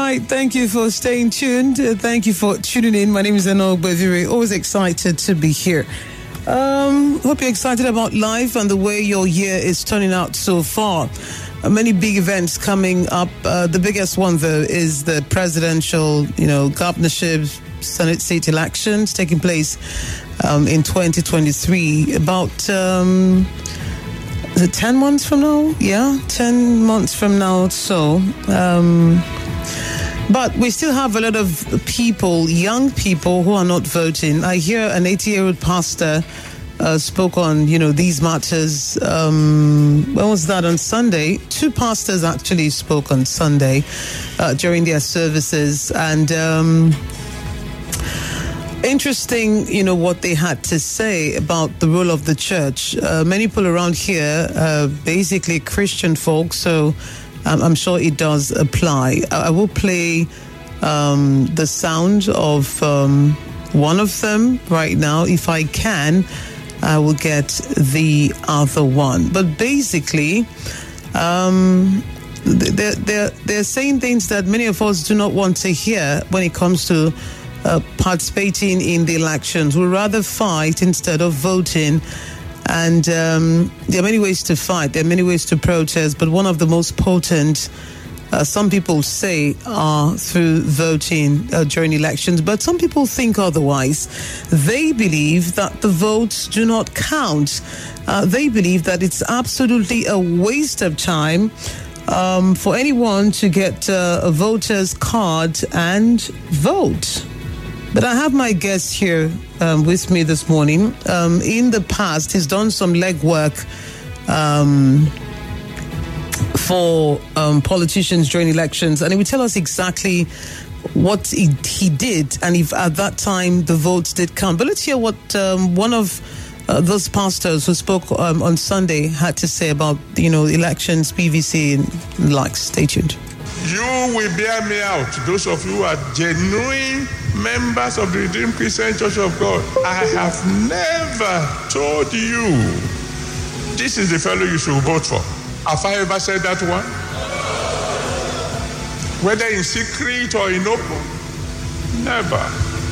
right. Thank you for staying tuned. Thank you for tuning in. My name is Enoch Bevire. Always excited to be here. Hope you're excited about life and the way your year is turning out so far. Many big events coming up. The biggest one, though, is the presidential, governorship, Senate seat elections taking place in 2023. About 10 months from now? Yeah, 10 months from now. So, but we still have a lot of people, young people, who are not voting. I hear an 80-year-old pastor spoke on, these matters. When was that? On Sunday. 2 pastors actually spoke on Sunday during their services. And interesting, what they had to say about the role of the church. Many people around here are basically Christian folk, so I'm sure it does apply. I will play the sound of one of them right now. If I can, I will get the other one. But basically, they're saying things that many of us do not want to hear when it comes to participating in the elections. We'd rather fight instead of voting. And there are many ways to fight. There are many ways to protest. But one of the most potent, some people say, are through voting during elections. But some people think otherwise. They believe that the votes do not count. They believe that it's absolutely a waste of time for anyone to get a voter's card and vote. But I have my guest here with me this morning. In the past, he's done some legwork for politicians during elections, and he will tell us exactly what he did and if at that time the votes did count. But let's hear what one of those pastors who spoke on Sunday had to say about, elections, PVC, and the likes. Stay tuned. You will bear me out, those of you who are genuine members of the Redeemed Christian Church of God. I have never told you this is the fellow you should vote for. Have I ever said that one? Whether in secret or in open? Never.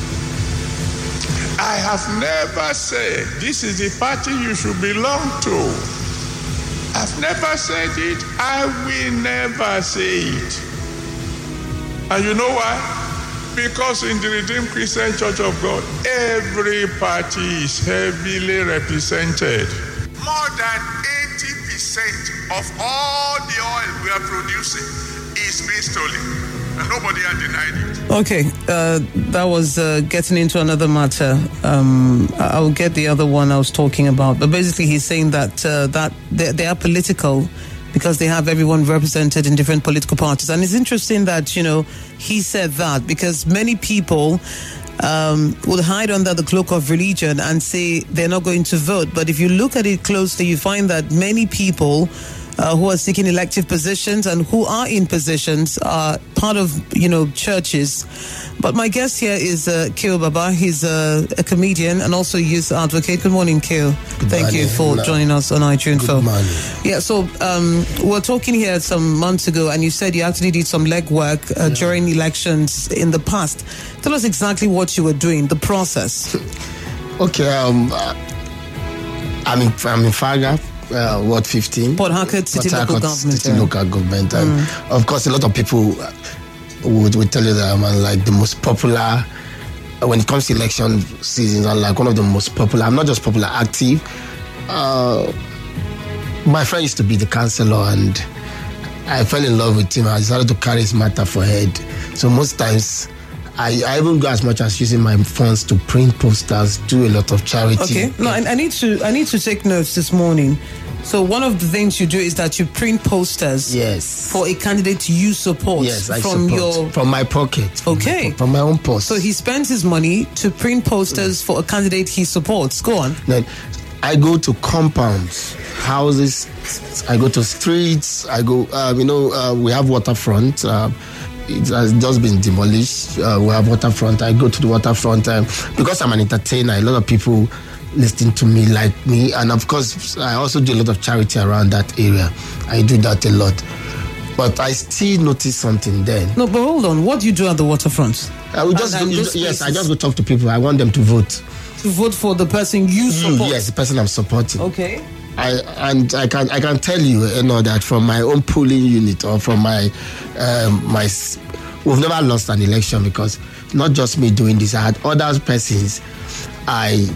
I have never said this is the party you should belong to. I've never said it. I will never say it. And you know why? Because in the Redeemed Christian Church of God, every party is heavily represented. More than 80% of all the oil we are producing is being stolen. And nobody has denied it. Okay, that was getting into another matter. I'll get the other one I was talking about. But basically, he's saying that they are political because they have everyone represented in different political parties. And it's interesting that, he said that because many people will hide under the cloak of religion and say they're not going to vote. But if you look at it closely, you find that many people who are seeking elective positions and who are in positions are part of, churches. But my guest here is Keo Baba. He's a comedian and also a youth advocate. Good morning, Keo. Thank you for joining us on iTunes. Good morning. Yeah, so we were talking here some months ago, and you said you actually did some legwork during elections in the past. Tell us exactly what you were doing, the process. Okay, I'm in Faga. Ward 15. Port Harcourt City Local Government. And of course, a lot of people would tell you that I'm like the most popular when it comes to election seasons. I'm like one of the most popular. I'm not just popular, active. My friend used to be the councillor, and I fell in love with him. I decided to carry his matter for head. So most times, I even go as much as using my funds to print posters, do a lot of charity. Okay, no, I need to take notes this morning. So one of the things you do is that you print posters. Yes. For a candidate you support. Yes, I support. From my pocket. From my own purse. So he spends his money to print posters for a candidate he supports. Go on. Then I go to compounds, houses. I go to streets. I go. We have waterfront. It has just been demolished. We have waterfront. I go to the waterfront because I'm an entertainer. A lot of people listen to me, like me, and of course I also do a lot of charity around that area. I do that a lot. But I still noticed something then. No, but hold on. What do you do at the waterfront? I would just I just go talk to people. I want them to vote. To vote for the person you support? Yes, the person I'm supporting. Okay. I can tell you, that from my own polling unit or from my we've never lost an election, because not just me doing this. I had other persons. I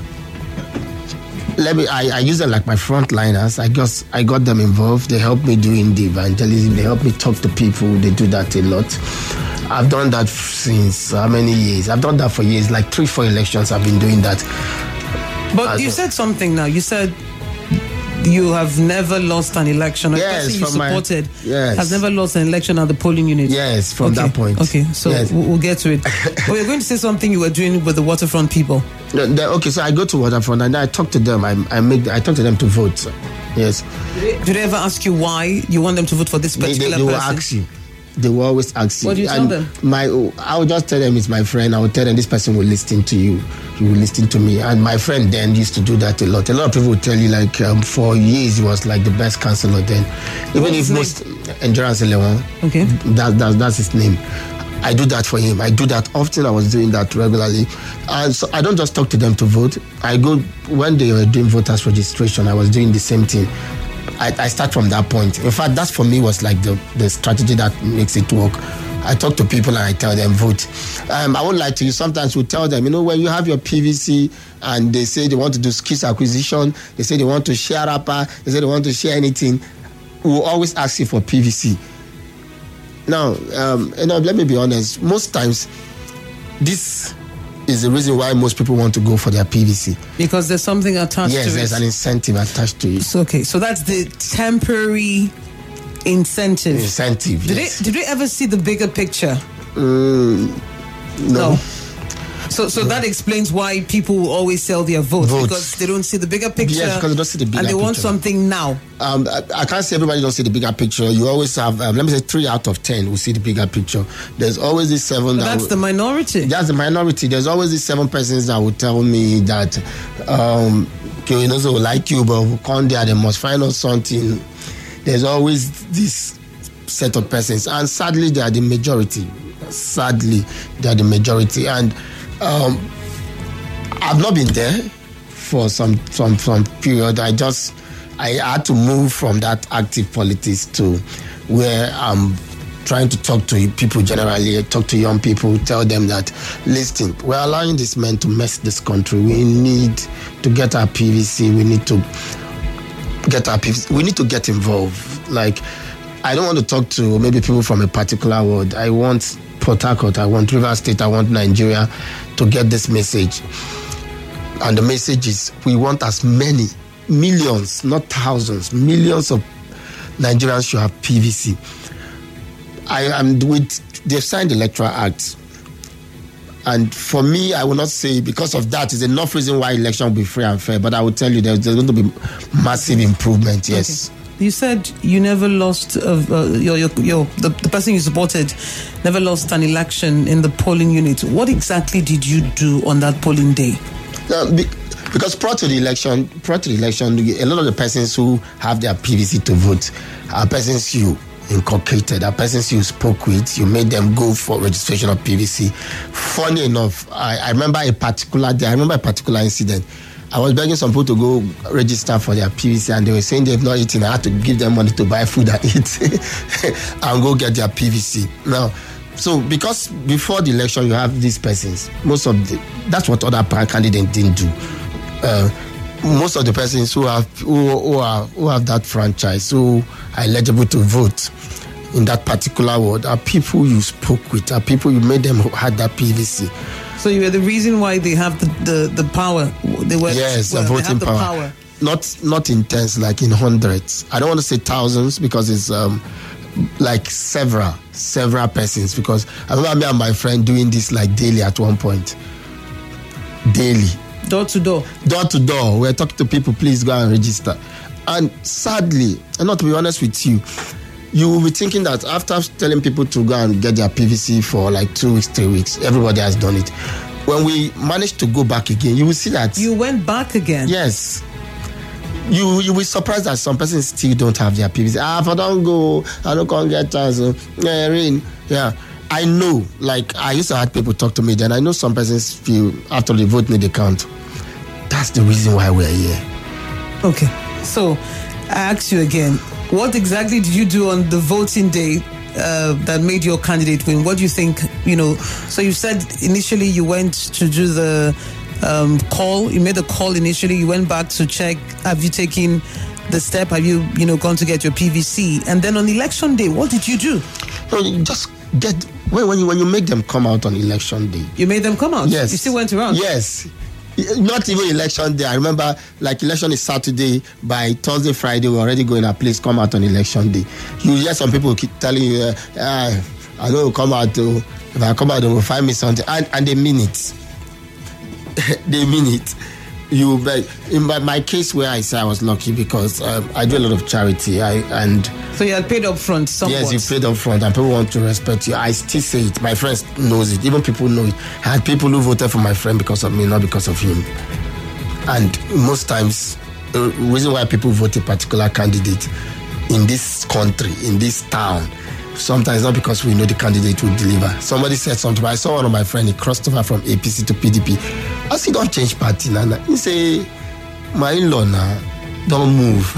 use them like my frontliners. I got them involved. They help me doing the evangelism. They help me talk to people. They do that a lot. I've done that since how many years? I've done that for years, like 3-4 elections. I've been doing that. But you said something now. You said you have never lost an election. Yes, the person you supported yes. has never lost an election at the polling unit. Yes, from that point. Okay, so yes. we'll get to it. But you're going to say something you were doing with the waterfront people. Okay, so I go to waterfront and I talk to them. I talk to them to vote. Yes. Do they ever ask you why you want them to vote for this particular person? They will ask you. They will always ask you. What do you tell them? I will just tell them it's my friend. I will tell them this person will listen to you. You will listen to me. And my friend then used to do that a lot. A lot of people will tell you, like, for years he was like the best counselor then. Even if most Endurance Eleven. Okay. That's his name. I do that for him. I do that often. I was doing that regularly. And so I don't just talk to them to vote. I go, when they were doing voters registration, I was doing the same thing. I start from that point. In fact, that for me was like the strategy that makes it work. I talk to people and I tell them vote. I won't lie to you. Sometimes we tell them, when you have your PVC and they say they want to do skills acquisition, they say they want to share rapper, they say they want to share anything, we'll always ask you for PVC. Now, let me be honest. Most times, this is the reason why most people want to go for their PVC. Because there's something attached to it. Yes, there's an incentive attached to it. So, okay, so that's the temporary incentive. Incentive, yes. Did we ever see the bigger picture? No. So that explains why people will always sell their votes. Because they don't see the bigger picture. Yes, because they don't see the bigger picture. And they want something now. I can't say everybody don't see the bigger picture. You always have, let me say 3 out of 10 will see the bigger picture. There's always this 7 but that's the minority. That's the minority. There's always these 7 persons that will tell me that, they like you, but come there, they must find out something. There's always this set of persons. And sadly, they are the majority. And I've not been there for some period. I had to move from that active politics to where I'm trying to talk to people generally, talk to young people, tell them that, listen, we're allowing these men to mess this country. We need to get our PVC. We need to get involved. Like, I don't want to talk to maybe people from a particular ward. I want Port Harcourt, I want Rivers State, I want Nigeria to get this message. And the message is, we want as many, millions, not thousands, millions of Nigerians should have PVC. They've signed the Electoral Act. And for me, I will not say because of that is enough reason why election will be free and fair, but I will tell you there's going to be massive improvement, yes. Okay. You said you never lost, the person you supported never lost an election in the polling unit. What exactly did you do on that polling day? Because prior to the election, a lot of the persons who have their PVC to vote are persons you inculcated, are persons you spoke with, you made them go for registration of PVC. Funny enough, I remember a particular incident. I was begging some people to go register for their PVC and they were saying they've not eaten. I had to give them money to buy food and eat and go get their PVC. Now, so because before the election you have these persons, that's what other candidates didn't do. Most of the persons who have that franchise, who are eligible to vote in that particular ward, are people you spoke with, are people you made them who had that PVC. So you were the reason why they have the power. They voting power. Not intense, like in hundreds. I don't want to say thousands because it's like several persons. Because I remember me and my friend doing this like daily at one point. Daily. Door to door. We're talking to people, please go and register. And sadly, and not to be honest with you, you will be thinking that after telling people to go and get their PVC for like 2 weeks, 3 weeks, everybody has done it. When we managed to go back again, you will see that... You went back again? Yes. You will be surprised that some persons still don't have their PVC. If I don't go, I don't come get chance. Yeah. I know, like, I used to have people talk to me, then I know some persons feel after the vote need to count. That's the reason why we're here. Okay. So, I ask you again, what exactly did you do on the voting day that made your candidate win? What do you think, so you said initially you went to do the call, you made a call initially, you went back to check, have you taken the step, have you, gone to get your PVC? And then on election day, what did you do? No, you just when you make them come out on election day. You made them come out? Yes. You still went around? Yes. Not even election day. I remember, like, election is Saturday. By Thursday, Friday, we're already going to please come out on election day. You hear some people keep telling you, I don't come out. If I come out, they will find me something. And they mean it. They mean it. In my case, where I say I was lucky because I do a lot of charity. So you had paid up front somewhat? Yes, you paid up front, and people want to respect you. I still say it. My friends knows it. Even people know it. I had people who voted for my friend because of me, not because of him. And most times, the reason why people vote a particular candidate in this country, in this town, sometimes not because we know the candidate will deliver. Somebody said something. I saw one of my friends, he crossed over from APC to PDP. I said, don't change party, Nana. He say, my in-law now, don't move.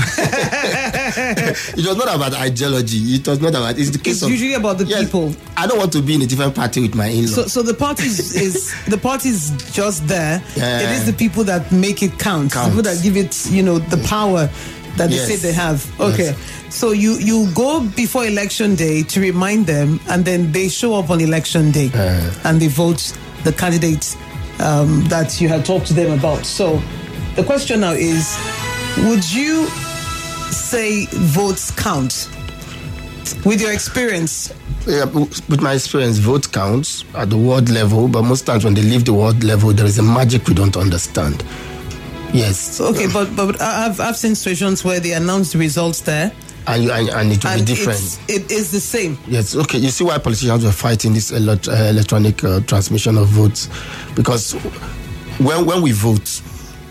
It was not about ideology. It was not about. It's the case. It's usually about the people. I don't want to be in a different party with my in-law. So the party is the party is just there. Yeah. It is the people that make it count. The people that give it, the power that they say they have. Okay. Yes. So you go before election day to remind them, and then they show up on election day and they vote the candidate that you had talked to them about. So the question now is, would you say votes count with your experience? Yeah, with my experience, votes counts at the ward level, but most times when they leave the ward level, there is a magic we don't understand. Yes. Okay, but I've seen situations where they announce the results there. And it will be different. It is the same. Yes, okay. You see why politicians were fighting this electronic transmission of votes? Because when we vote,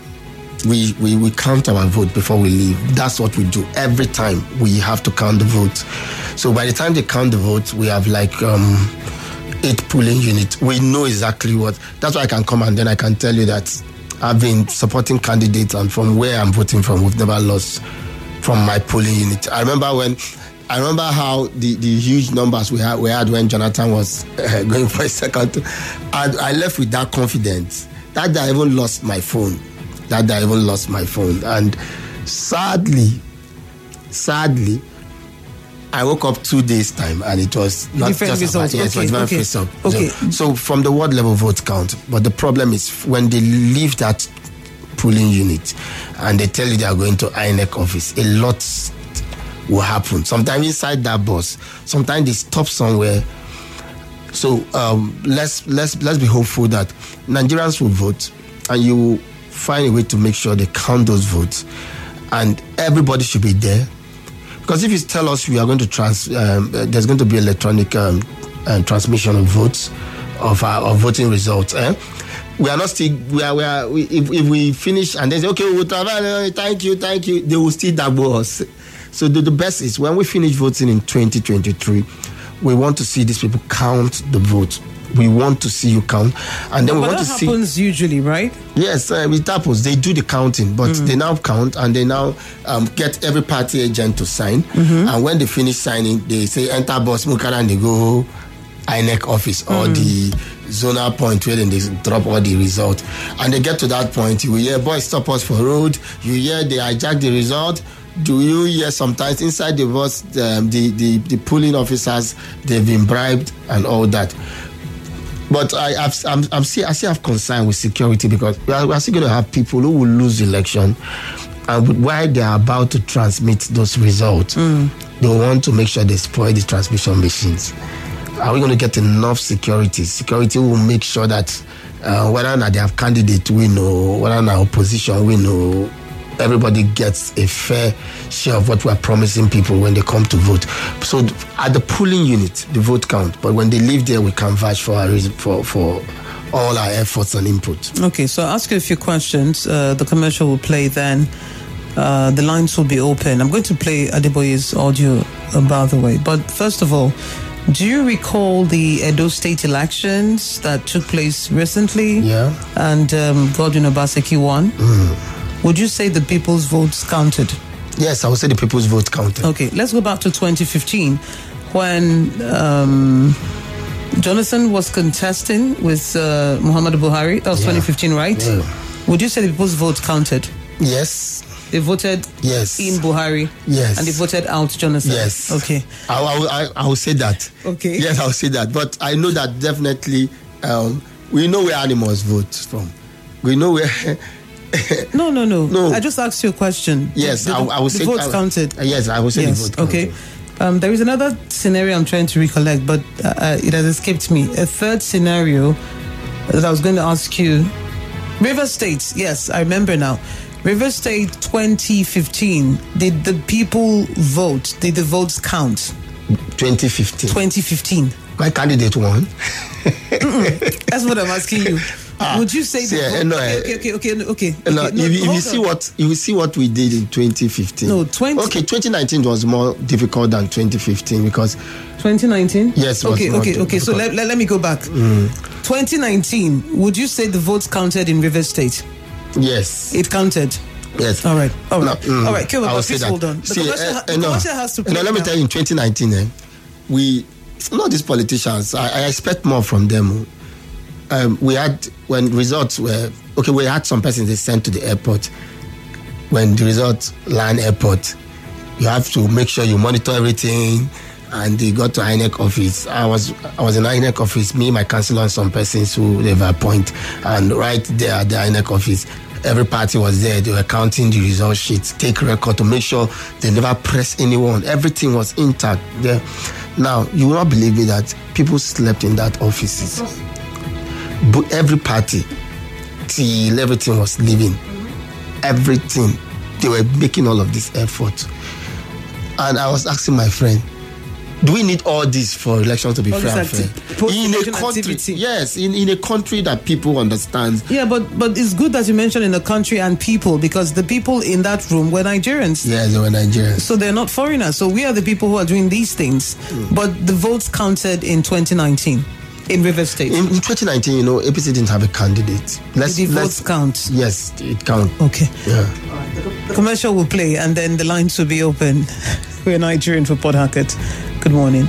we count our vote before we leave. That's what we do. Every time we have to count the votes. So by the time they count the votes, we have like 8 polling units. We know exactly what. That's why I can come and then I can tell you that I've been supporting candidates, and from where I'm voting from, we've never lost from my polling unit. I remember how the huge numbers we had when Jonathan was going for a second. I left with that confidence. That day I even lost my phone. And sadly, I woke up 2 days time, and it was not different just results. About, yes, okay. it was different result. Okay. So from the ward level, votes count. But the problem is when they leave that polling unit and they tell you they are going to INEC office, a lot will happen. Sometimes inside that bus, sometimes they stop somewhere. So let's be hopeful that Nigerians will vote, and you will find a way to make sure they count those votes, and everybody should be there. Because if you tell us we are going to there's going to be electronic transmission of votes of voting results, we are not still. If we finish and they say, okay, we'll travel, thank you, they will still double us. So the best is when we finish voting in 2023, we want to see these people count the votes. We want to see you count, and then we want to see. That happens usually, right? Yes, it happens. They do the counting, but they now count, and they now get every party agent to sign. Mm-hmm. And when they finish signing, they say enter bus Mukara, and they go INEC office or the zonal point where then they drop all the results. And they get to that point, you will hear boys stop us for road. You hear they hijack the result. Do you hear sometimes inside the bus the polling officers, they've been bribed and all that? But I still have concern with security, because we are still going to have people who will lose election, and while they are about to transmit those results, they want to make sure they spoil the transmission machines. Are we going to get enough security? Security will make sure that whether or not they have candidate win or whether or not opposition win, or everybody gets a fair share of what we are promising people when they come to vote. So at the polling unit, the vote count, but when they leave there, we can vouch for all our efforts and input. Okay, so I'll ask you a few questions. The commercial will play then. The lines will be open. I'm going to play Adeboye's audio, by the way. But first of all, do you recall the Edo State elections that took place recently? Yeah. And Godwin Obaseki won? Would you say the people's votes counted? Yes, I would say the people's vote counted. Okay, let's go back to 2015 when Jonathan was contesting with Muhammadu Buhari. That was 2015, right? Yeah. Would you say the people's vote counted? Yes. They voted Yes. in Buhari. Yes. And they voted out Jonathan. Yes. Okay. I will say that. Okay. Yes, I will say that. But I know that definitely we know where animals vote from. We know where... No. I just asked you a question. Yes, I will say... The votes counted. Yes, I will say the vote counted. Okay. There is another scenario I'm trying to recollect, but it has escaped me. A third scenario that I was going to ask you. River State, yes, I remember now. River State 2015, did the people vote? Did the votes count? 2015. My candidate won. That's what I'm asking you. Would you say okay. You will see what we did in 2015. No, 2019 was more difficult than 2015 because 2019. Yes. Okay. So let me go back. 2019. Would you say the votes counted in River State? Yes. It counted. Yes. All right. All right, please hold on. The commercial has to play. Let me tell you, in 2019, not these politicians. I expect more from them. We had some persons they sent to the airport. When the results land airport, you have to make sure you monitor everything. And they got to INEC office. I was in INEC office, me, my councillor, and some persons who they've appointed. And right there at the INEC office, every party was there. They were counting the result sheets, take record to make sure they never press anyone. Everything was intact there. Now, you will not believe me that people slept in that offices. But every party, till everything was leaving. Everything. They were making all of this effort. And I was asking my friend, do we need all this for elections to be fair and fair? In a country, yes, in a country that people understand. Yeah, but it's good that you mentioned in a country and people, because the people in that room were Nigerians. Yeah, they were Nigerians. So they're not foreigners. So we are the people who are doing these things. But the votes counted in 2019 in River State. In 2019, APC didn't have a candidate. The votes count. Yes, it counts. Okay. Yeah. The commercial will play and then the lines will be open. We're Nigerian for Port Harcourt. Good morning.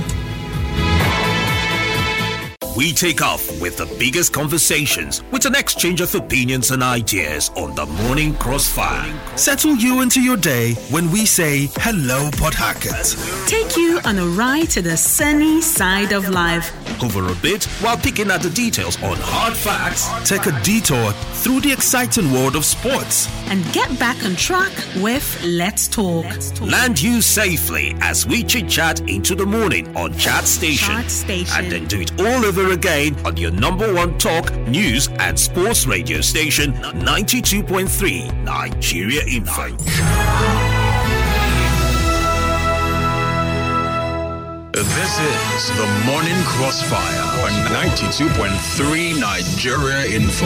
We take off with the biggest conversations with an exchange of opinions and ideas on the Morning Crossfire. Settle you into your day when we say hello, Port Harcourt. Take you on a ride to the sunny side of life. Over a bit while picking at the details on hard facts. Take a detour through the exciting world of sports. And get back on track with Let's Talk. Land you safely as we chit-chat into the morning on Chat Station. And then do it all over again on your number one talk, news and sports radio station, 92.3 Nigeria Info. This is the Morning Crossfire on 92.3 Nigeria Info.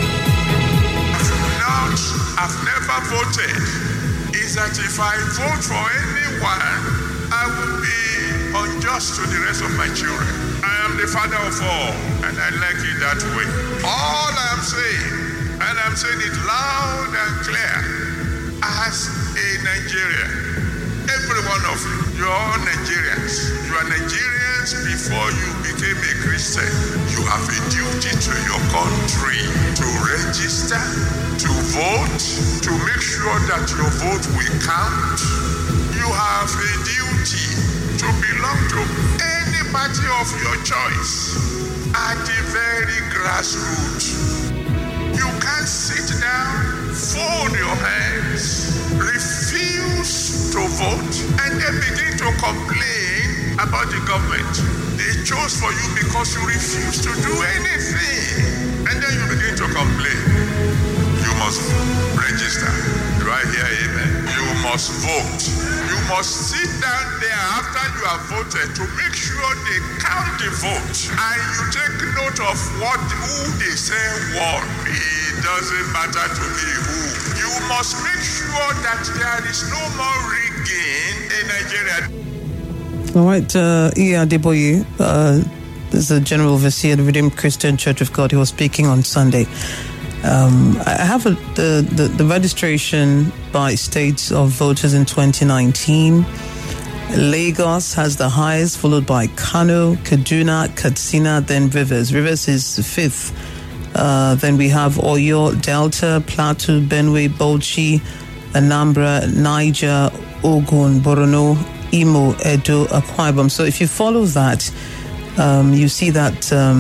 I've never voted is that if I vote for anyone, I will be unjust to the rest of my children. I am the father of all, and I like it that way. All I'm saying, and I'm saying it loud and clear, as a Nigerian, every one of you, you're all Nigerians. You are Nigerians before you became a Christian. You have a duty to your country to register, to vote, to make sure that your vote will count. You have a duty to belong to any party of your choice at the very grassroots. You can't sit down, fold your hands, refuse to vote, and then begin to complain about the government. They chose for you because you refuse to do anything, and then you begin to complain. You must register. Do I hear amen? You must vote. You must sit down there after you have voted to make sure they count the vote. And you take note of who they say won in It doesn't matter to me who. You must make sure that there is no more rigging in Nigeria. All right, Iya Adeboye, this is the General Overseer of the Redeemed Christian Church of God. He was speaking on Sunday. I have the registration by states of voters in 2019. Lagos has the highest, followed by Kano, Kaduna, Katsina, then Rivers. Rivers is fifth. Then we have Oyo, Delta, Plateau, Benue, Bauchi, Anambra, Niger, Ogun, Borno, Imo, Edo, Akwa Ibom. So if you follow that, you see that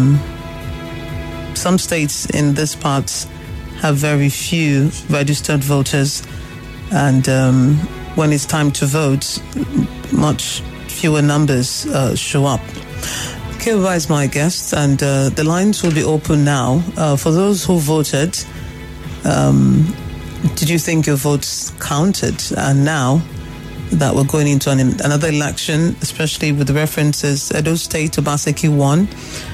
some states in this part have very few registered voters, and when it's time to vote, much fewer numbers show up. Kilva is my guest, and the lines will be open now. For those who voted, did you think your votes counted? And now that we're going into another election, especially with the references, Edo State, Obaseki won.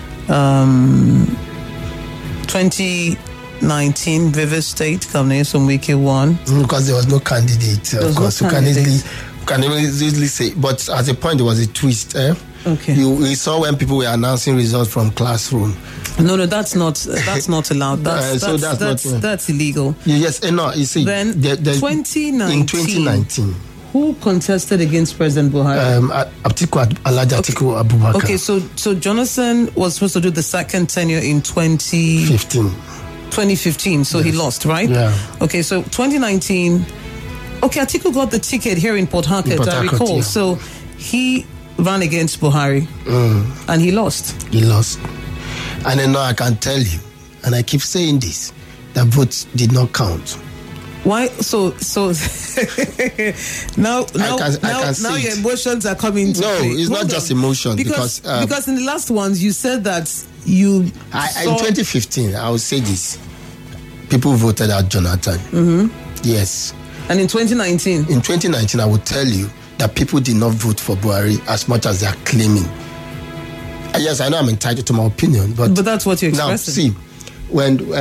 2019, Rivers State, Governor Somwike won. Because there was no candidate, of course. You can easily say, but at a point there was a twist. Okay. We saw when people were announcing results from classroom. No, that's not allowed. That's illegal. Yes, no. You see, then 2019. In 2019. Who contested against President Buhari? Atiku Abubakar. Okay, so Jonathan was supposed to do the second tenure in 2015, so yes. He lost, right? Yeah. Okay, so 2019, Atiku got the ticket here in Port Harcourt, I recall. Yeah. So he ran against Buhari, and he lost. He lost. And then now I can tell you, and I keep saying this, that votes did not count. Why? So now your emotions are coming to No, play. it's not just emotion because in the last ones you said that you in 2015 I will say this: people voted out Jonathan. Mm-hmm. Yes. And in 2019? In 2019, I will tell you that people did not vote for Buhari as much as they are claiming. Yes, I know I'm entitled to my opinion, but that's what you're expressing. Now, see, when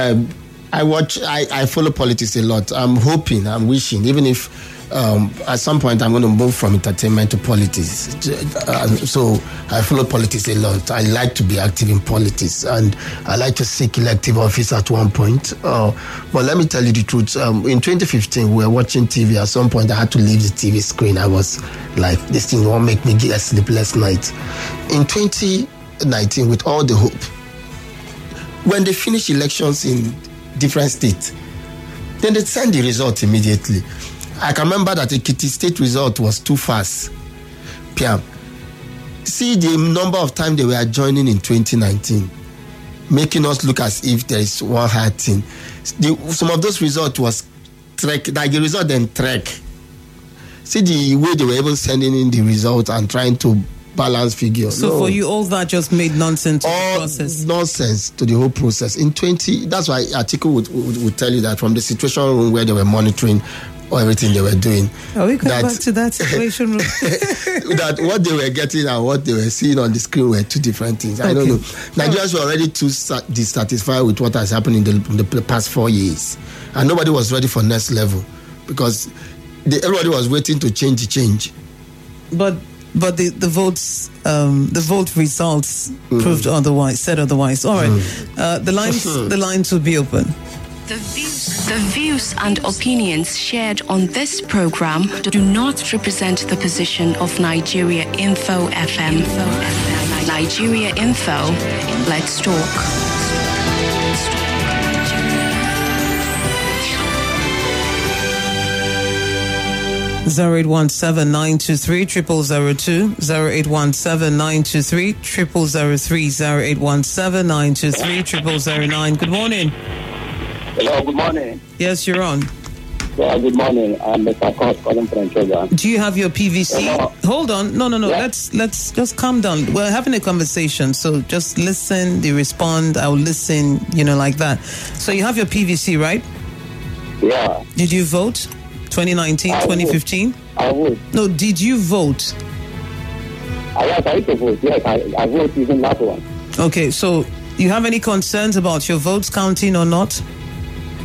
I follow politics a lot. I'm hoping, I'm wishing, even if at some point I'm going to move from entertainment to politics. So I follow politics a lot. I like to be active in politics, and I like to seek elective office at one point. But let me tell you the truth. In 2015, we were watching TV. At some point, I had to leave the TV screen. I was like, this thing won't make me get a sleepless night. In 2019, with all the hope, when they finish elections in different states, then they send the result immediately. I can remember that the Ekiti State result was too fast. Piam. See the number of times they were joining in 2019, making us look as if there is one hard thing. Some of those results was trek, like the result then trek. See the way they were able sending in the result and trying to balance figure. So for you, all that just made nonsense to the process. Nonsense to the whole process. That's why Atiku would tell you that from the situation room where they were monitoring everything they were doing. Are we going back to that situation room? That what they were getting and what they were seeing on the screen were two different things. I don't know. Nigerians were already too dissatisfied with what has happened in the past 4 years. And nobody was ready for next level because everybody was waiting to change the change. But the vote results proved otherwise, said otherwise. All right, the lines will be open. The views and opinions shared on this program do not represent the position of Nigeria Info FM. Nigeria Info, let's talk. 0817-923-0002, 0817-923-0003, 0817-923-0009. Good morning. Hello, good morning. Yes, you're on. Yeah, good morning. I'm Mr. Cost calling from Choga. Do you have your PVC? Hello. Hold on. No. Yeah. Let's just calm down. We're having a conversation, so just listen. They respond. I'll listen. Like that. So you have your PVC, right? Yeah. Did you vote? 2019, 2015? I would. No, did you vote? Yes, I used to vote. Yes, I voted even that one. Okay, so you have any concerns about your votes counting or not?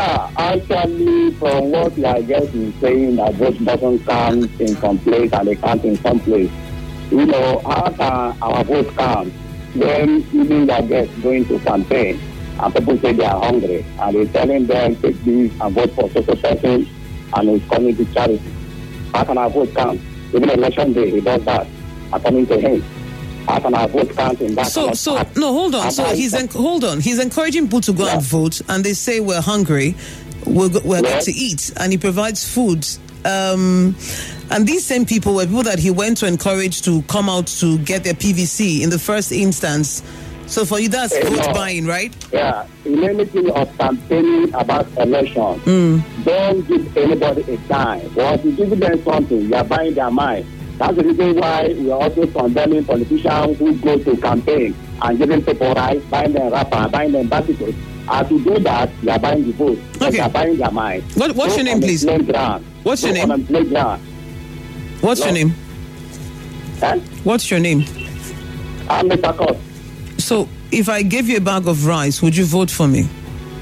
Yeah, actually, from what I guess is saying that vote doesn't count in some place and they count in some place. You know, how can our vote count when even their guests going to campaign and people say they are hungry and they're telling them take this and vote for such a person and it's coming to charity? How can our vote count? Even election day, he does that, according to him. How can our vote count in that? Hold on. So he's encouraging people to go and vote, and they say we're hungry, we're going to eat, and he provides food. And these same people were people that he went to encourage to come out to get their PVC in the first instance. So for you, that's vote buying, right? Yeah. In anything of campaigning about election, don't give anybody a dime. But if you give them something, you are buying their mind. That's the reason why we are also condemning politicians who go to campaign and giving people rice, buying them wrapper, buying them bicycles. As you do that, you are buying the vote. Okay. You are buying their mind. What's your name, please? What's your name? What's your name? What's your name? I'm Mr. Court. So, if I gave you a bag of rice, would you vote for me?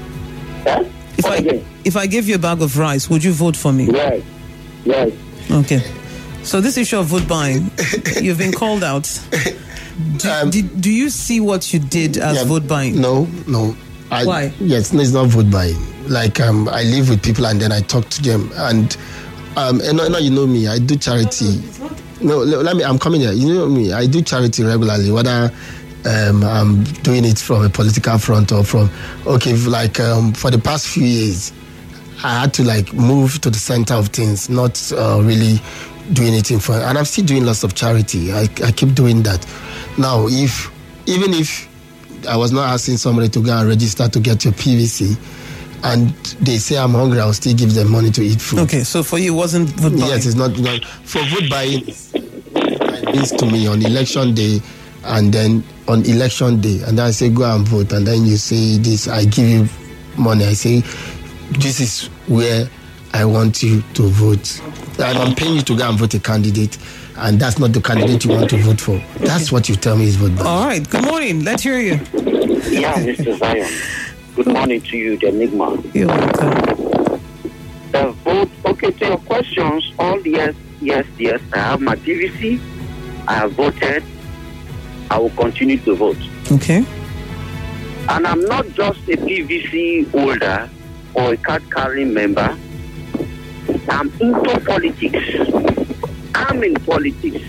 If I gave you a bag of rice, would you vote for me? Yes. Okay. So this issue of vote buying, you've been called out. Do you see what you did as vote buying? No. Why? Yes, no, it's not vote buying. Like I live with people and then I talk to them. And you know me, I do charity. I'm coming here. You know me, I do charity regularly, whether I'm doing it from a political front or from, for the past few years, I had to move to the center of things, not really doing it in front. And I'm still doing lots of charity. I keep doing that. Now, even if I was not asking somebody to go and register to get your PVC, and they say I'm hungry, I'll still give them money to eat food. Okay, so for you, it wasn't vote buying? Yes, it's not. For vote buying, it means to me on election day, and then on election day, and then I say go and vote, and then you say this, I give you money. I say this is where I want you to vote. And I'm paying you to go and vote a candidate, and that's not the candidate you want to vote for. That's what you tell me is vote buying. All right. Good morning. Let's hear you. Yeah, Mr. Zion. Good morning to you, the Enigma. You're welcome. Vote. Okay, to your questions, all yes. I have my PVC. I have voted. I will continue to vote. Okay. And I'm not just a PVC holder or a card-carrying member. I'm into politics. I'm in politics.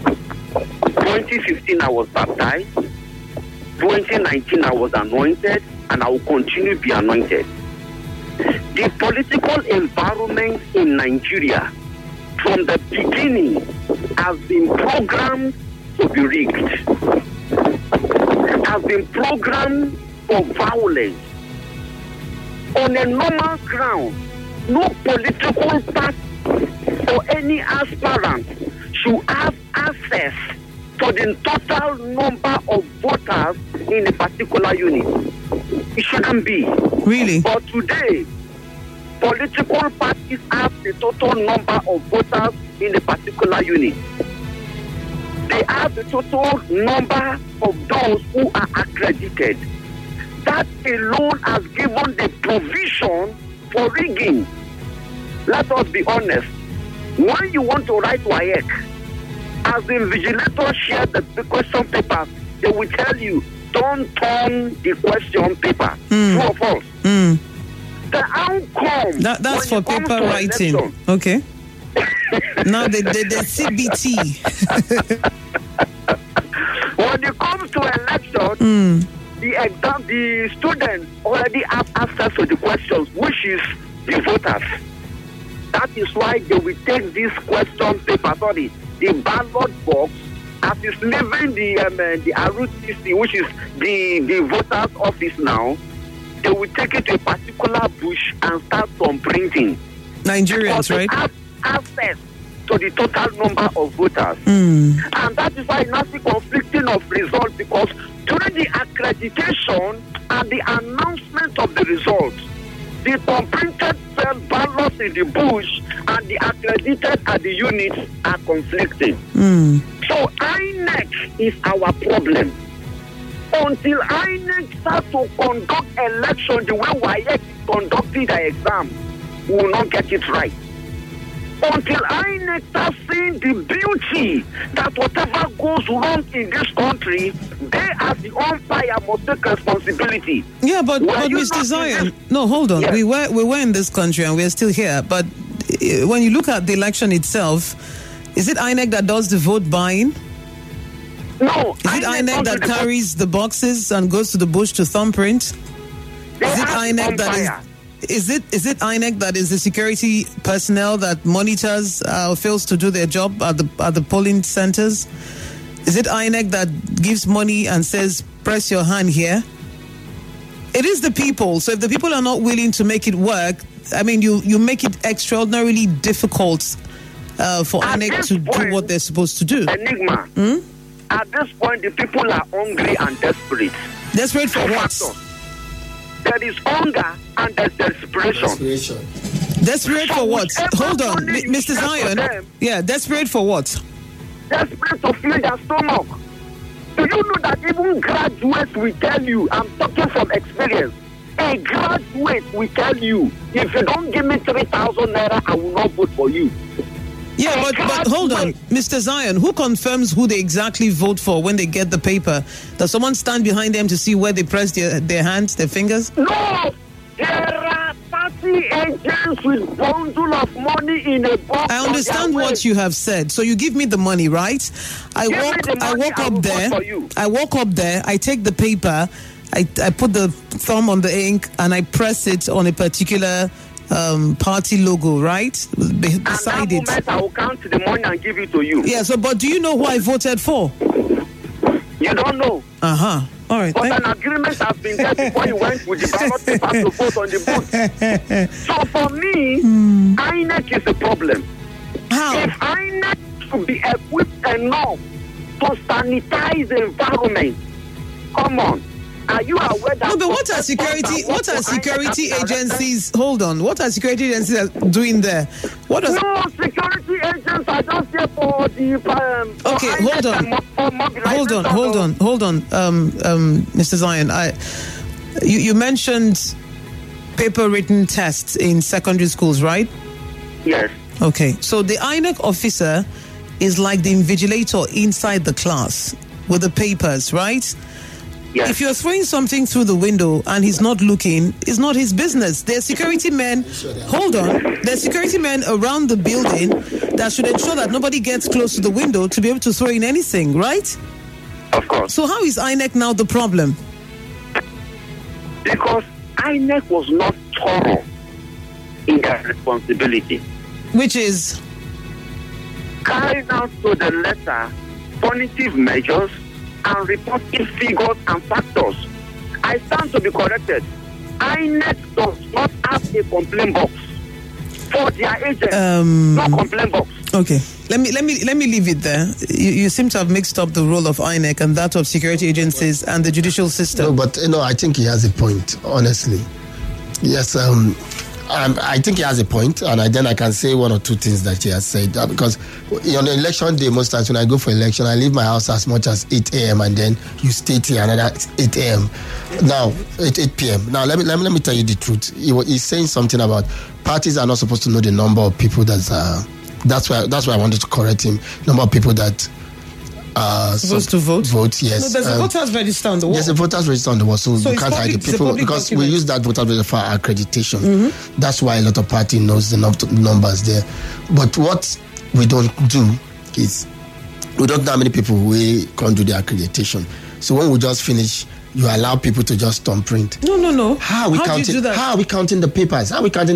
2015, I was baptized. 2019, I was anointed, and I will continue to be anointed. The political environment in Nigeria, from the beginning, has been programmed to be rigged. Has been programmed for violence. On a normal ground, no political party or any aspirant should have access to the total number of voters in a particular unit. It shouldn't be. Really? But today, political parties have the total number of voters in a particular unit. They have the total number of those who are accredited. That alone has given the provision for rigging. Let us be honest. When you want to write WAEC, as the invigilators share the question papers, they will tell you, don't turn the question paper. True or false? The outcome... That's for paper writing. Election, okay. Now the CBT. When it comes to election, the students already have access to the questions, which is the voters. That is why they will take this question paper, the ballot box, as is leaving the RUTC, which is the voters' office now. They will take it to a particular bush and start from printing. Nigerians, right? Have access to the total number of voters. And that is why not the conflicting of results, because during the accreditation and the announcement of the results, the unprinted ballots in the bush and the accredited at the units are conflicting. So INEC is our problem. Until INEC starts to conduct election the way WAEC is conducting the exam will not get it right. Until INEC starts seeing the beauty that whatever goes wrong in this country, they as the umpire must take responsibility. Yeah, but Mr. Zion, no, hold on. Yes. We were in this country and we're still here. But when you look at the election itself, is it INEC that does the vote buying? No. Is it INEC that carries the boxes and goes to the bush to thumbprint? Is it INEC that is... Is it INEC that is the security personnel that monitors or fails to do their job at the polling centers? Is it INEC that gives money and says, press your hand here? It is the people. So if the people are not willing to make it work, I mean, you make it extraordinarily difficult for INEC to do what they're supposed to do. Enigma. At this point, the people are hungry and desperate. Desperate for what? There is hunger and there's desperation. Desperate for what? Hold on, Mr. Zion. Yeah, desperate for what? Desperate to fill their stomach. Do you know that even graduates will tell you, I'm talking from experience, a graduate will tell you, if you don't give me 3,000 naira, I will not vote for you. Yeah, but hold on, Mr. Zion, who confirms who they exactly vote for when they get the paper? Does someone stand behind them to see where they press their hands, their fingers? No! There are party agents with bundle of money in a box. I understand what you have said. So you give me the money, right? I walk up there, I take the paper, I put the thumb on the ink, and I press it on a particular party logo, right? Beside it. I will count the money and give it to you. Yeah, so, but do you know who I voted for? You don't know. Uh-huh. All right. But an agreement has been there before you went with the ballot paper to vote on the booth. So for me, INEC is a problem. How? If INEC should be equipped enough to sanitize the environment, come on. Are you aware that? No, but what are security agencies? Hold on. What are security agencies doing there? No, security agents are just there for the. Okay, hold on. Mr. Zion, you mentioned paper-written tests in secondary schools, right? Yes. Okay, so the INEC officer is like the invigilator inside the class with the papers, right? Yes. If you're throwing something through the window and he's not looking, it's not his business. There's security men, there's security men around the building that should ensure that nobody gets close to the window to be able to throw in anything, right? Of course. So how is INEC now the problem? Because INEC was not thorough in their responsibility. Which is? Carrying out to the letter punitive measures and reporting figures and factors. I stand to be corrected. INEC does not have a complaint box for their agents. No complaint box. Okay, let me leave it there. You seem to have mixed up the role of INEC and that of security agencies and the judicial system. No, but I think he has a point. Honestly, yes. I think he has a point, and then I can say one or two things that he has said. Because on the election day, most times when I go for election, I leave my house as much as 8 a.m. and then you stay till another 8 a.m. Now, 8 p.m. Now, let me tell you the truth. He's saying something about parties are not supposed to know the number of people that's why I wanted to correct him. Number of people that supposed to vote? Vote, yes. No, there's a voters register on the wall. Yes, a voters register on the wall, so you can't hide the people because we use that voters register for accreditation. Mm-hmm. That's why a lot of party knows the numbers there. But what we don't do is we don't know how many people we can't do the accreditation. So when we just finish, you allow people to just thumbprint. No. How are we counting the papers?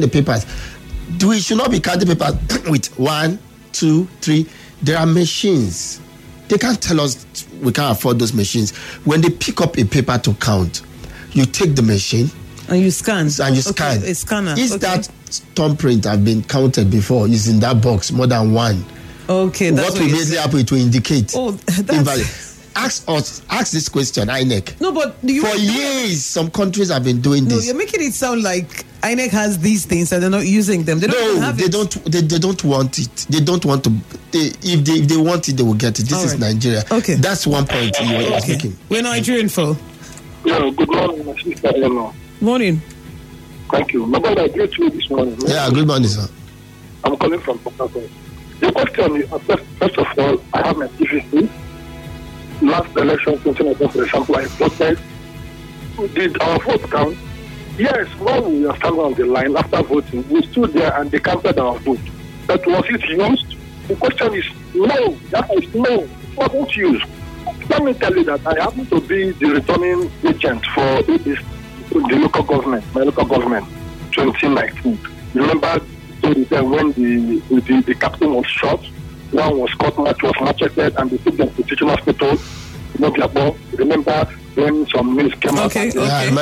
We should not be counting papers with 1, 2, 3. There are machines. They can't tell us we can't afford those machines. When they pick up a paper to count, you take the machine and you scan. Okay, a scanner. That thumbprint have been counted before? Is in that box more than one? Okay, that's what will immediately happen to indicate. Oh, that's invalid. Ask this question, INEC. No, but for years, some countries have been doing this. No, you're making it sound like INEC has these things and they're not using them. They don't have it. They don't want it. They don't want to. If they want it, they will get it. This is Nigeria. Okay, that's one point you were making. We're Nigerian, Phil. Yeah, good morning, Sister Emma. Morning. Thank you. My brother, I greet you this morning. Yeah, good morning, sir. I'm calling from Port. The question is, first of all, I have my PVC. Last election, 2019, for example, I voted. Did our vote count? Yes, when we were standing on the line after voting, we stood there and they counted our vote. But was it used? The question is no. That is no. It wasn't used. Let me tell you that I happen to be the returning agent for the local government, my local government, 2019. Remember when the captain was shot, one was caught, was macheted, and they took them to teaching hospital. Remember when some news came out? Okay.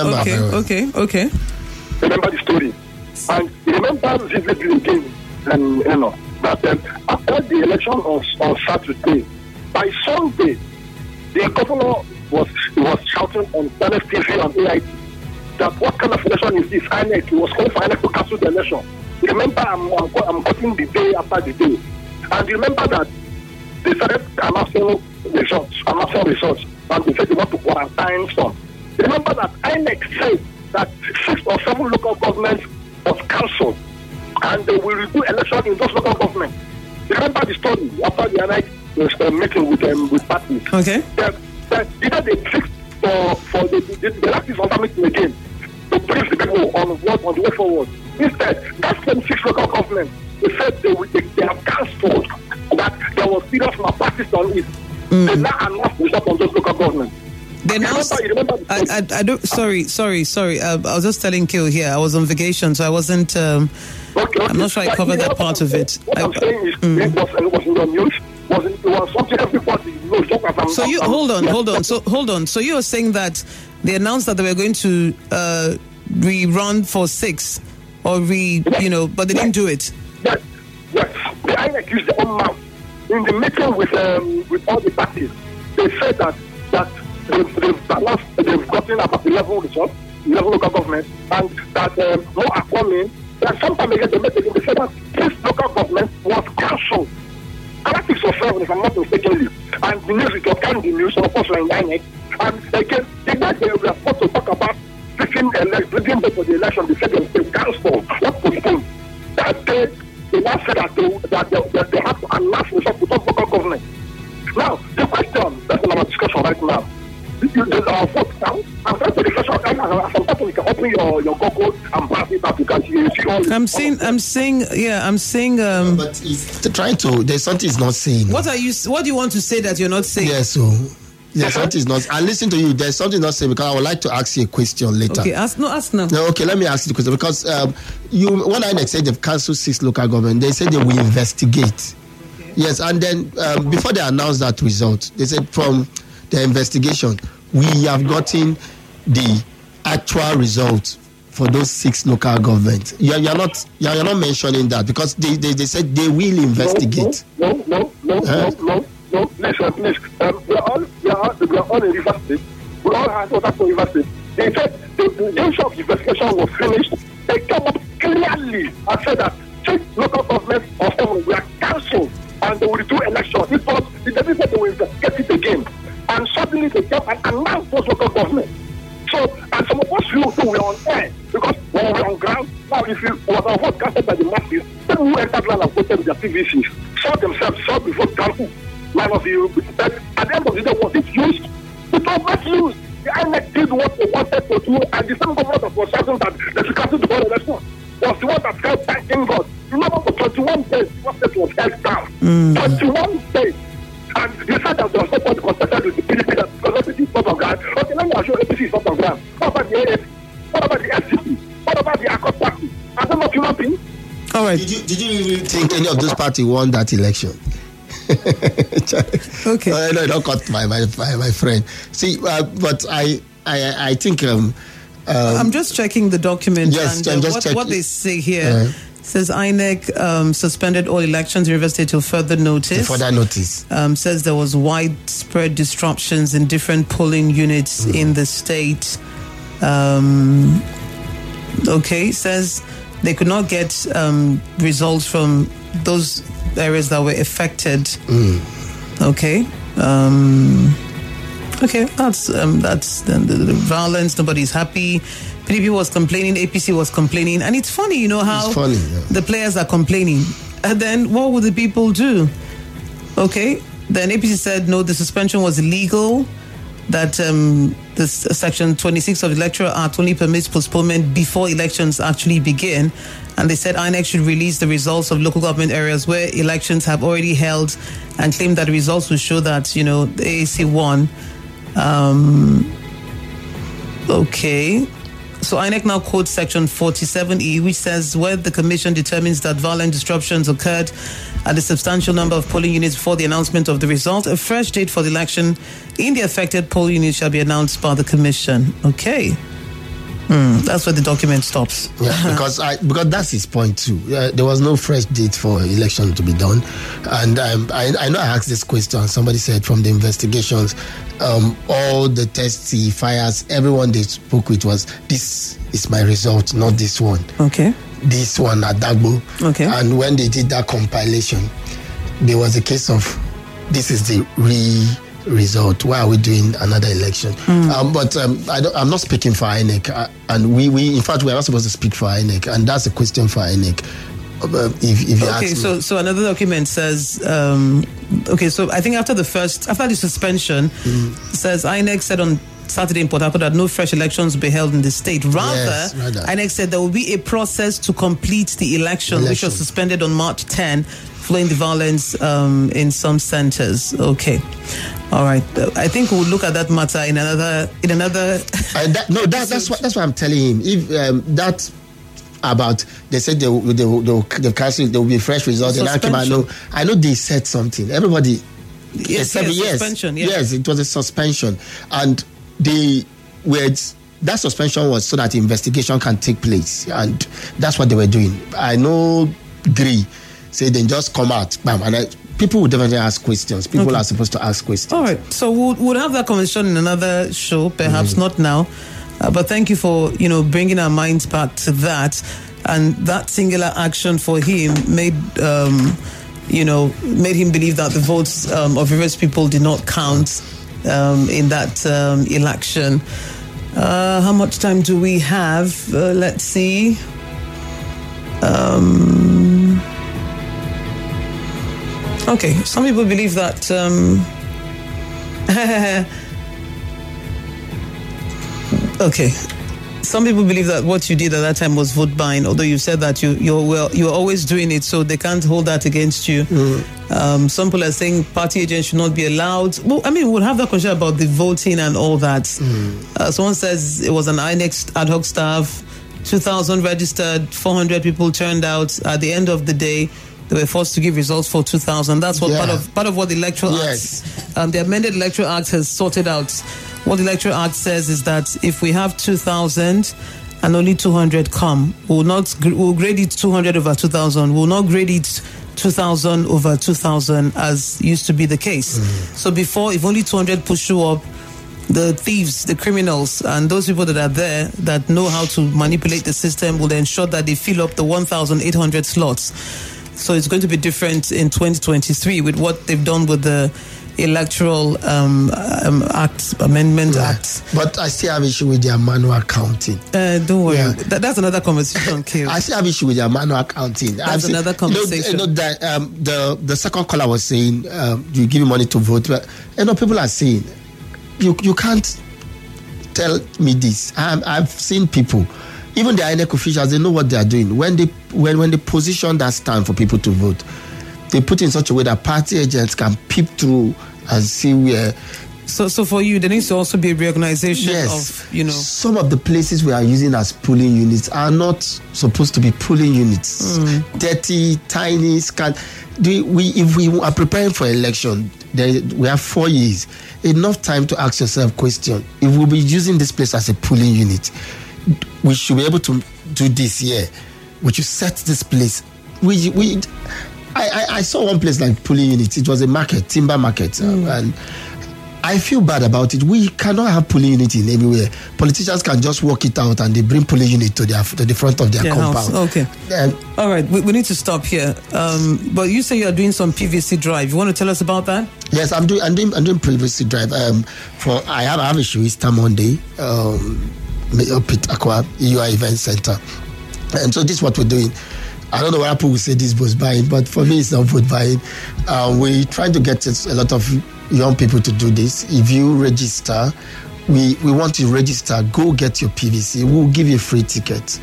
Remember the story. And remember vividly again, and that after the election on Saturday, by Sunday, the governor was shouting on Planet TV on AIT that what kind of election is this? INEC, he was calling for INEC to cancel the election. Remember, I'm cutting the day after the day. And remember that they started announcing results, and they said they want to quarantine some. Remember that INEC said that 6 or 7 local governments was cancelled, and they will redo election in those local governments. Remember the story after the INEC was meeting with parties. Okay. Either they fixed for the last is on meeting again to brief the people on the way forward. Instead, that same 6 local governments, they said they have cancelled that there was serious malpractice on it. They now announced result on those local governments. They announced. I don't. Sorry. I was just telling Kil here. I was on vacation, so I wasn't. I'm not sure I covered that part of it. What I'm saying is, it was in the news. It was something everybody knows. So you hold on. So you were saying that they announced that they were going to rerun for 6, or but they didn't do it. Yes. The INEC used their own mouth in the meeting with all the parties. They said that they've gotten about 11 results, 11 local governments, and that more are coming. And sometime again, they said that this local government was cancelled. And that is 6 or 7, if I'm not mistaken. And the news, it was kind of the news, of course, in INEC. And again, they were supposed to talk about bringing them for the election. They said they cancelled, not postponed. That they now said that they have to announce results to top local government. Now, the question that's in our discussion right now, our vote count. I'm trying to discuss sometimes you can open your Google and pass it up. You can see all. I'm saying. But he's trying to. There's something he's not saying. What do you want to say that you're not saying? Yes, so. There's something not. I listen to you. There's something not saying because I would like to ask you a question later. Okay, ask now. No, okay, let me ask you the question because when INEC said they've cancelled 6 local government, they said they will investigate. Okay. Yes, and then before they announced that result, they said from the investigation we have gotten the actual result for those 6 local governments. You're not mentioning that because they said they will investigate. No, listen, please. We are all in River State. We all have water for River State. They said the issue of investigation was finished. They came up clearly and said that 6 local governments of 7 were cancelled and they will do elections. It was the deputy said they will investigate it again. And suddenly they came and announced those local governments. So, and some of us who were on air because when we were on ground, now if you was our vote casted by the masses, then who entered land and voted with their PVCs, saw the vote counted. At the end of the day, was it used? It was not used. The INEC did what they wanted to do, and the same government that was shouting that they should cancel the whole election was the one that held thanking God. Remember, for 21 days, the process was held down. 21 days. And you said that there was no point contested with the PDP because APC is not on ground. Okay, let me assure you, APC is not on ground. What about the AFC? What about the FCP? What about the Accord Party? Are they not human beings? All right. Did you really think any of those parties won that election? Okay. No, don't cut my friend. See, but I think I'm just checking the document. Yes, and what they say here. Says INEC suspended all elections in River State till further notice. Says there was widespread disruptions in different polling units in the state. Says they could not get results from those areas that were affected. Okay. Okay, that's the violence. Nobody's happy. PDP was complaining, APC was complaining, and it's funny, how the players are complaining. And then what would the people do? Okay, then APC said no, the suspension was illegal. That this Section 26 of the Electoral Act only permits postponement before elections actually begin. And they said INEC should release the results of local government areas where elections have already held and claim that the results will show that, the AAC won. Okay. So INEC now quotes Section 47E, which says where the commission determines that violent disruptions occurred at a substantial number of polling units before the announcement of the result, a fresh date for the election in the affected polling unit shall be announced by the commission. Okay. That's where the document stops. Yeah, because that's his point too. There was no fresh date for election to be done, and I know I asked this question. Somebody said from the investigations, all the tests, fires, everyone they spoke with was, this is my result, not this one. Okay. This one at Dagbo. Okay. And when they did that compilation, there was a case of, this is the result. Why are we doing another election? But I'm not speaking for INEC, and we in fact we are not supposed to speak for INEC, and that's a question for INEC. If you ask me. So another document says, so I think after the suspension, says INEC said on Saturday in Port Harcourt that no fresh elections will be held in the state. Rather, INEC said there will be a process to complete the election, which was suspended on March 10, following the violence in some centers. Okay. All right. I think we'll look at that matter in another. That's what I'm telling him. If that about, they said they'll cancel, there will be fresh results. And I know they said something. Everybody. Suspension. Yes, it was a suspension, and that suspension was so that the investigation can take place, and that's what they were doing. I know Gree say they just come out, bam, and people would definitely ask questions. People are supposed to ask questions. All right, so we'll have that conversation in another show, perhaps not now, but thank you for bringing our minds back to that. And that singular action for him made him believe that the votes of various people did not count in that election. How much time do we have? Let's see. Okay, some people believe that some people believe that what you did at that time was vote buying, although you said that you're always doing it, so they can't hold that against you. Some people are saying party agents should not be allowed. Well, we'll have that question about the voting and all that. Someone says it was an INEC ad hoc staff, 2,000 registered, 400 people turned out. At the end of the day, they were forced to give results for 2,000. That's what part of what the Electoral Act, the amended Electoral Act has sorted out. What the Electoral Act says is that if we have 2,000 and only 200 come, we'll grade it 200 over 2,000. We'll not grade it 2,000 over 2,000 as used to be the case. So before, if only 200 people show up, the thieves, the criminals, and those people that are there that know how to manipulate the system will ensure that they fill up the 1,800 slots. So it's going to be different in 2023 with what they've done with the Electoral Amendment Act. But I still have issue with their manual counting. Don't worry. Yeah. That's another conversation, Kale. I still have issue with their manual counting. That's another conversation. The second caller was saying you give me money to vote. But, people are saying you can't tell me this. I've seen people, even the INEC officials, they know what they are doing. When they position that stand for people to vote, they put it in such a way that party agents can peep through and see where. So for you, there needs to also be a reorganization of, Some of the places we are using as polling units are not supposed to be polling units. Dirty, tiny, scant. If we are preparing for election, we have 4 years. Enough time to ask yourself question. If we'll be using this place as a polling unit, we should be able to do this year. We should set this place. I saw one place like polling unit. It was a market, timber market, and I feel bad about it. We cannot have polling unit in everywhere. Politicians can just work it out and they bring polling unit to the front of their compound. House. Okay. All right, we need to stop here. But you say you are doing some PVC drive. You want to tell us about that? Yes, I'm doing PVC drive. I have a show Easter Monday up at Aqua EUI Event Center, and so this is what we're doing. I don't know why people will say this vote buying, but for me it's not vote buying. We try to get a lot of young people to do this. If you register, we want you to register. Go get your PVC. We'll give you a free ticket.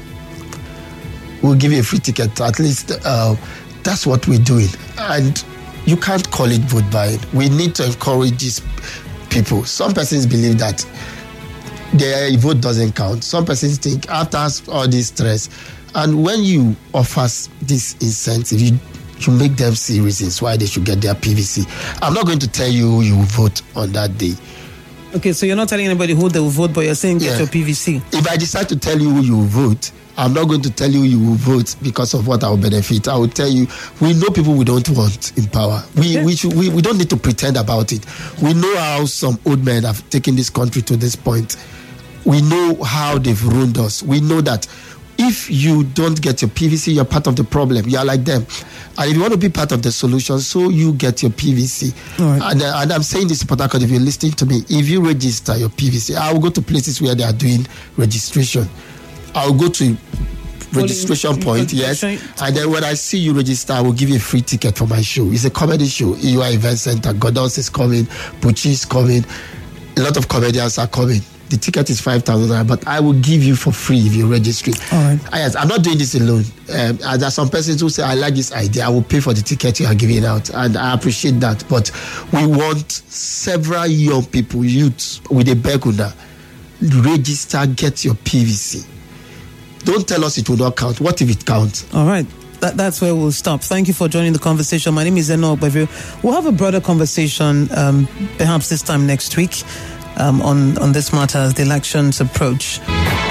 At least that's what we're doing. And you can't call it vote buying. We need to encourage these people. Some persons believe that their vote doesn't count. Some persons think after all this stress, and when you offer this incentive, you make them see reasons why they should get their PVC. I'm not going to tell you who you will vote on that day. Okay, so you're not telling anybody who they will vote, but you're saying get your PVC. If I decide to tell you who you will vote, I'm not going to tell you you will vote because of what I will benefit. I will tell you, we know people we don't want in power. We don't need to pretend about it. We know how some old men have taken this country to this point. We know how they've ruined us. We know that if you don't get your PVC, you're part of the problem. You are like them. And if you want to be part of the solution, so you get your PVC. Right. And I'm saying this, Port Harcourt, if you're listening to me, if you register your PVC, I will go to places where they are doing registration. I'll go to registration point, yes. And then when I see you register, I will give you a free ticket for my show. It's a comedy show. EUI Event Center. Godons is coming. Pucci is coming. A lot of comedians are coming. The ticket is 5,000, but I will give you for free if you register. All right. Yes, I'm not doing this alone. There are some persons who say, I like this idea. I will pay for the ticket you are giving out. And I appreciate that. But we want several young people, youths, with a beguna, register, get your PVC. Don't tell us it will not count. What if it counts? All right. That's where we'll stop. Thank you for joining the conversation. My name is Eno Ogbevu. We'll have a broader conversation perhaps this time next week on this matter as the elections approach.